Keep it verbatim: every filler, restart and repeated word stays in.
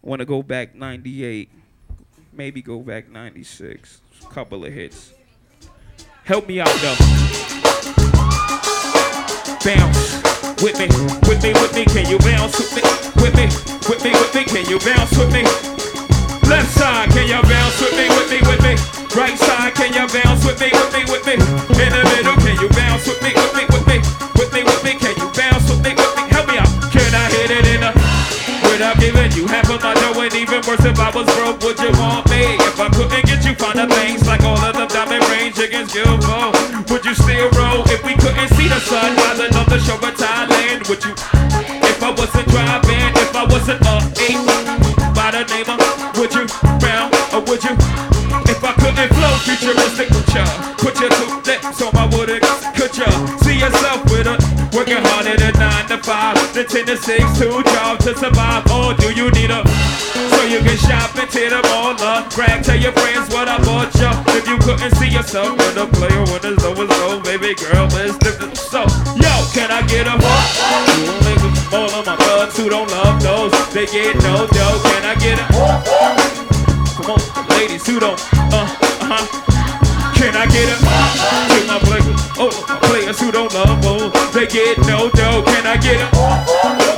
Want to go back ninety-eight, maybe go back ninety-six. Couple of hits. Help me out though. Bounce with me, with me, with me. Can you bounce with me? With me, with me, with me. Can you bounce with me? Left side, can you bounce with me, with me, with me? Right side, can you bounce with me, with me, with me? In the middle, can you bounce with me, with me, with me? With me, with me, can you bounce with me, with me? Help me out. Can I hit it in the without giving you half of my dough? And even worse, if I was broke, would you want me? If I couldn't get you finer things like all of them diamond rings against Gilmore, would you still roll? If we couldn't see the sun rising on the shore of Thailand, would you? If I wasn't driving, if I wasn't a eight by the name of, would you round or would you? If I couldn't flow futuristic, would ya put your two lips on my wooden? Could ya see yourself with a working harder than nine to five, the ten to six, two jobs to survive? Or do you need a so you can shop and tear them all up? Brag, tell your friends what I bought ya. If you couldn't see yourself in a player when there's always low, baby girl, it's different. So, yo, can I get a niggas all of my thugs who don't love those? They get no dough. Can I get a come on, ladies who don't, uh, uh-huh. Can I get a to my players, oh, my players who don't love, oh, they get no dough. Can I get a